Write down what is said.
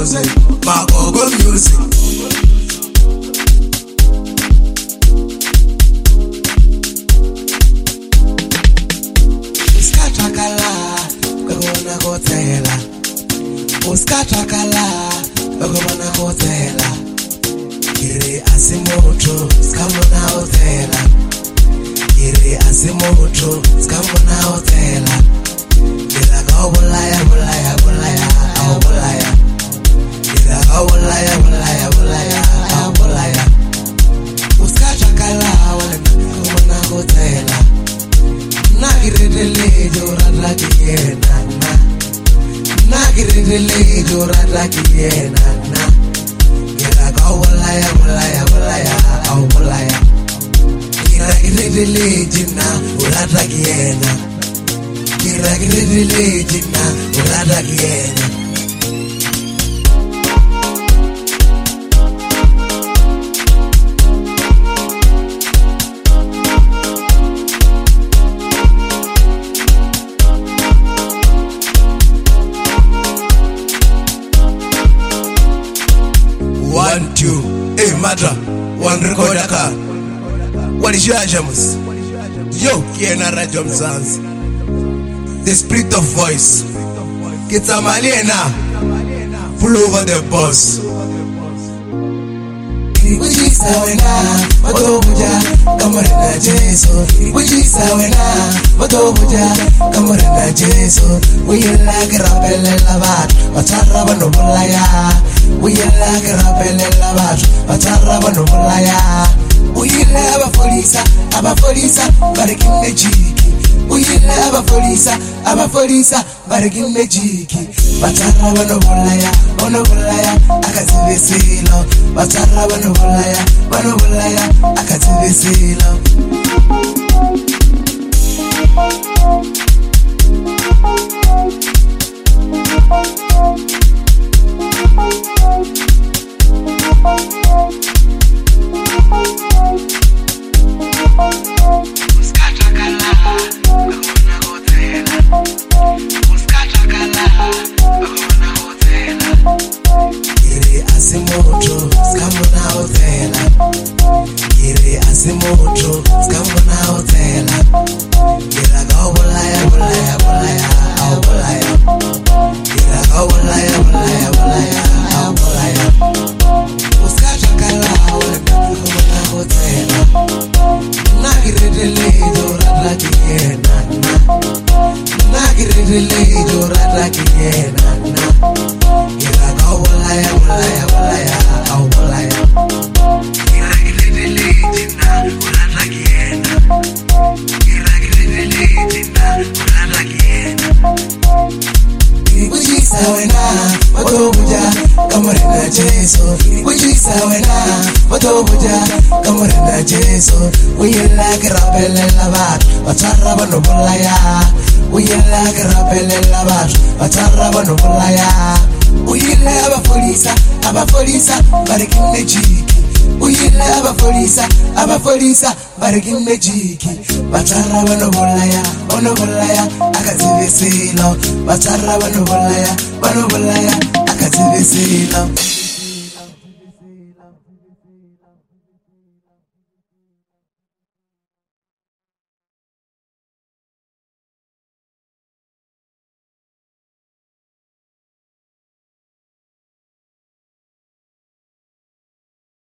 Magogo music. Uskatakala, begona hotela. Uskatakala, begona hotela. Kiri asimoto, skamona hotela. Kiri asimoto, skamona hotela. Kira gawulaya, bulaya, bulaya, bulaya. Kira gawulaya, bulaya, bulaya, bulaya. Uskatakala, begona hotela. Nagiredele jorada kiyena na. Nagiredele jorada kiyena na. Kira gawulaya, bulaya, bulaya, bulaya. Kira giredele jina jorada kiyena. Kira giredele jina jorada kiyena. One, two, hey, mother, one recorder car. What is your ajamus? Yo, Kiena Rajam Sans. The spirit of voice. Kita Malena. Pull over the boss. Wijisawena, Matobuja, Kamarina Jesu. Wijisawena, Matobuja, Kamarina Jesu. We like Rapele Lavat, Watara Nobulaya. We like Rapele Lavat, Watara Nobulaya. We love a Folisa, Barikin Mejiki. We love a Folisa, Barikin Mejiki. Batara Nobulaya, Onobulaya, Akazivesilo. Batara Banobulaya, Akazivesilo. Uskatakala, begona hotela. Uskatakala, begona hotela. Kiri asimoto, skamona hotela. Kiri asimoto, skamona hotela. Kira gawulaya, bulaya, bulaya, bulaya. Kira gawulaya, bulaya, bulaya, bulaya. Uskatakala, begona hotela. Nagiredele jorada kiyena na. Nagiredele jorada kiyena na. Kira gawulaya, bulaya, bulaya, bulaya. Kira giredele jina jorada kiyena. Kira giredele jina jorada kiyena. Wijisawena, Matobuja, Kamarina Jesu. Wijisawena, Matobuja, Kamarina Jesu. We like Rapele Lavat, Watara Banobulaya. We like Rapele Lavat, Watara Banobulaya. We love a Folisa, Barikin Mejiki. We love a Folisa, Barikin Mejiki. Batara Banobulaya, Akazivesilo. Batara Banobulaya, Akazivesilo.